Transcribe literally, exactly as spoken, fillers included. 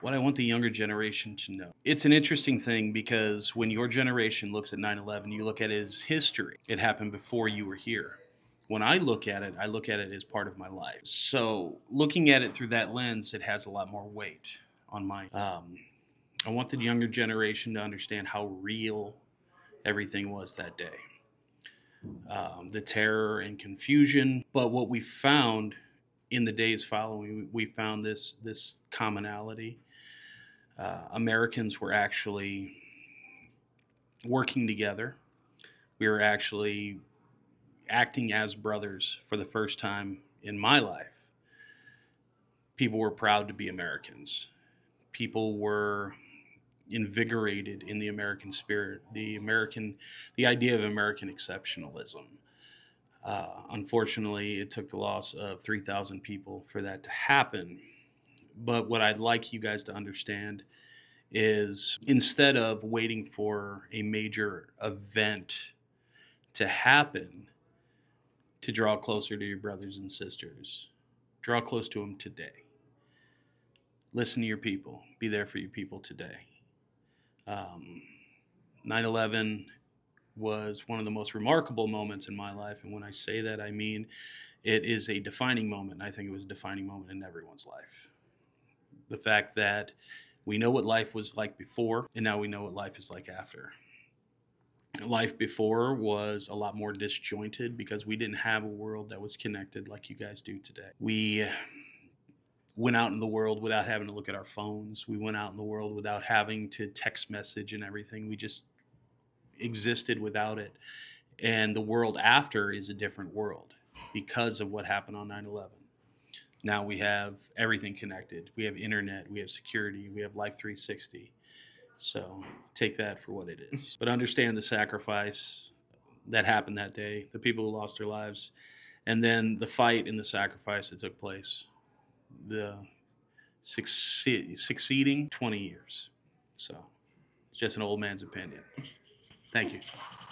What I want the younger generation to know. It's an interesting thing because when your generation looks at nine eleven, you look at it as history. It happened before you were here. When I look at it, I look at it as part of my life. So looking at it through that lens, it has a lot more weight on my. Um, I want the younger generation to understand how real everything was that day. Um, the terror and confusion. But what we found in the days following, we found this this commonality. Uh, Americans were actually working together. We were actually acting as brothers for the first time in my life. People were proud to be Americans. People were invigorated in the American spirit, the American, the idea of American exceptionalism. Uh, unfortunately, it took the loss of three thousand people for that to happen. But what I'd like you guys to understand is instead of waiting for a major event to happen to draw closer to your brothers and sisters, draw close to them today. Listen to your people. Be there for your people today. Um, nine eleven was one of the most remarkable moments in my life. And when I say that, I mean it is a defining moment. I think it was a defining moment in everyone's life. The fact that we know what life was like before, and now we know what life is like after. Life before was a lot more disjointed because we didn't have a world that was connected like you guys do today. We went out in the world without having to look at our phones. We went out in the world without having to text message and everything. We just existed without it. And the world after is a different world because of what happened on nine eleven. Now we have everything connected. We have internet, we have security, we have Life three sixty. So take that for what it is. But understand the sacrifice that happened that day, the people who lost their lives, and then the fight and the sacrifice that took place. The succeed, succeeding twenty years. So it's just an old man's opinion. Thank you.